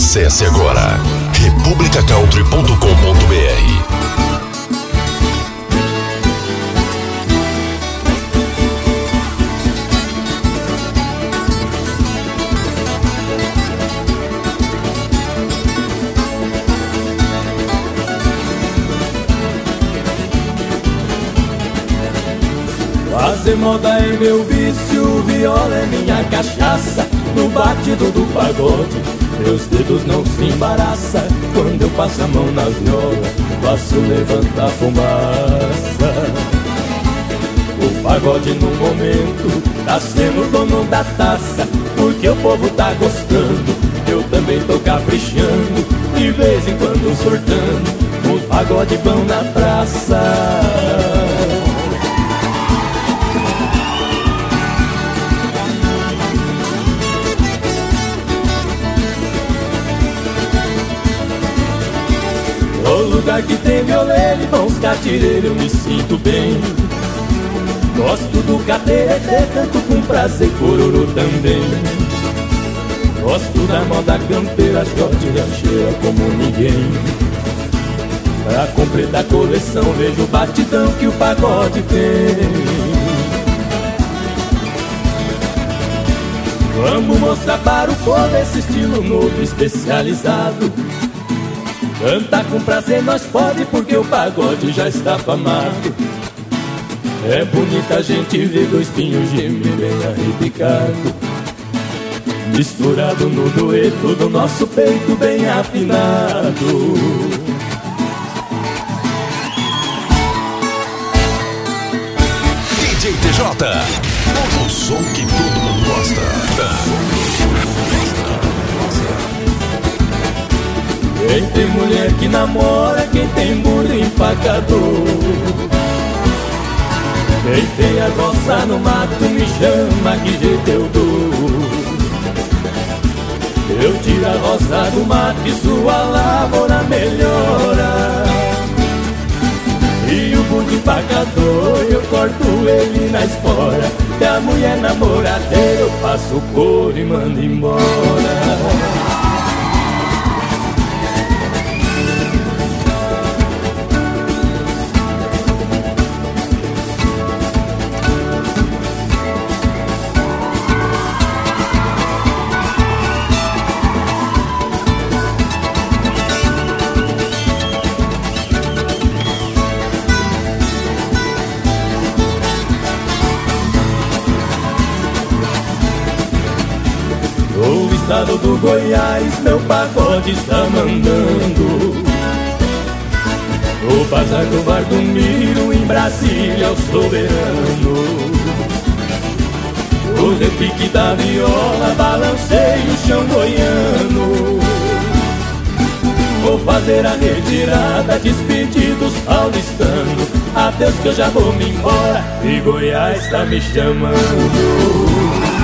Acesse agora republicacountry.com.br. Fazer moda é meu vício, viola é minha cachaça. No batido do pagode, meus dedos não se embaraçam. Quando eu passo a mão na viola, faço levantar fumaça. O pagode no momento tá sendo dono da taça, porque o povo tá gostando, eu também tô caprichando. De vez em quando sortando, os pagode vão na praça. No lugar que tem violeiro e bons catireiros eu me sinto bem. Gosto do caterete, canto com prazer, cororo também. Gosto da moda campeira, short rancheira como ninguém. Pra completar a coleção vejo o batidão que o pagode tem. Vamos mostrar para o povo esse estilo novo especializado. Cantar com prazer nós pode, porque o pagode já está famado. É bonita a gente ver dois pinhos gemer bem arrepicado, misturado no dueto do nosso peito bem afinado. DJ TJ, o som que todo mundo gosta. Quem tem mulher que namora, quem tem burro empacador. Quem tem a roça no mato me chama, que jeito eu dou. Eu tiro a roça do mato e sua lavoura melhora. E o burro empacador eu corto ele na espora. E a mulher namoradeira eu passo o couro e mando embora. O estado do Goiás, meu pagode está mandando. No bazar do Bar do Miro, em Brasília, o soberano. O repique da viola, balancei o chão goiano. Vou fazer a retirada, despedir dos paulistanos. Adeus que eu já vou me embora, e Goiás tá me chamando.